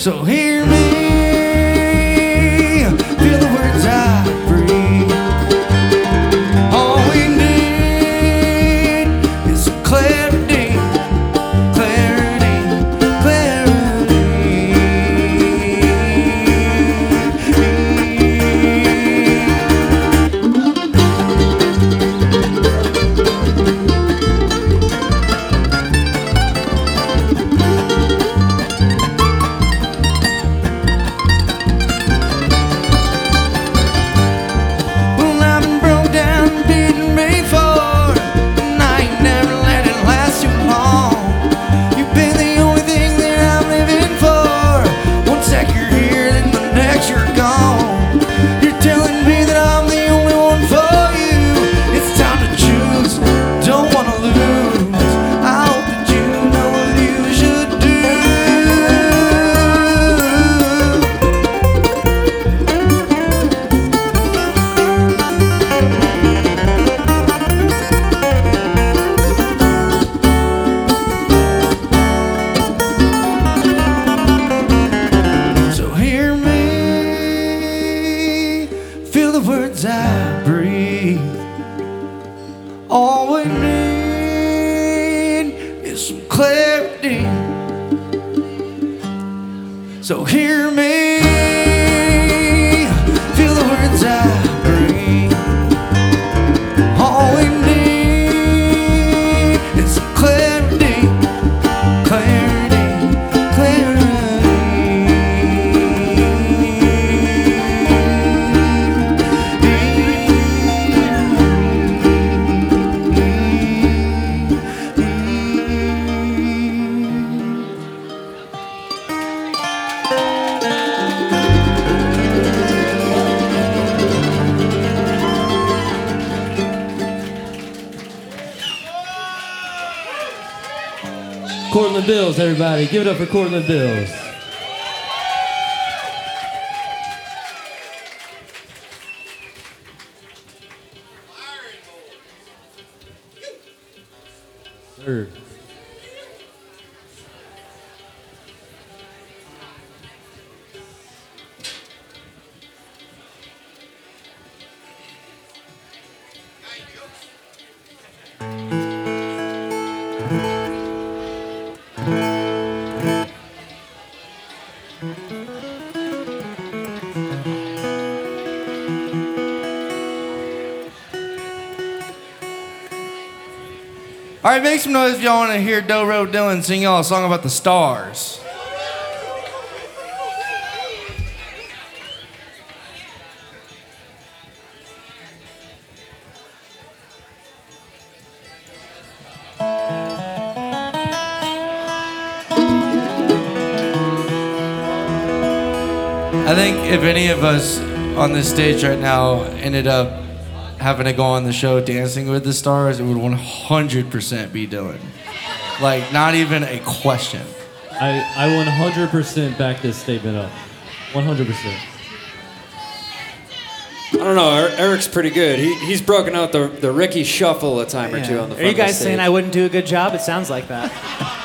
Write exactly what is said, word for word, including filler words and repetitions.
So hear me, feel the words I breathe. All we need is some clarity, clarity, clarity. Well, I've been broke down and beaten before, and I ain't never let it last too long. You've been the only thing that I'm living for. One sec you're here, then the next you're gone. You're telling me that I'm the only one for you. It's time to choose, don't wanna lose. I hope that you know what you should do. So hear me, feel the words I breathe. All we need is some clarity. So hear me, feel the words I breathe. All we need is some clarity, clarity, Cortland Bills, everybody. Give it up for Cortland Bills. Sir. All right, make some noise if y'all want to hear Dobro Dylan sing y'all a song about the stars. I think if any of us on this stage right now ended up having to go on the show Dancing with the Stars, it would one hundred percent be Dylan. Like, not even a question. I, I one hundred percent back this statement up. one hundred percent. I don't know. Er- Eric's pretty good. He, he's broken out the, the Ricky Shuffle a time or two on the front Are you of the guys stage. saying I wouldn't do a good job? It sounds like that.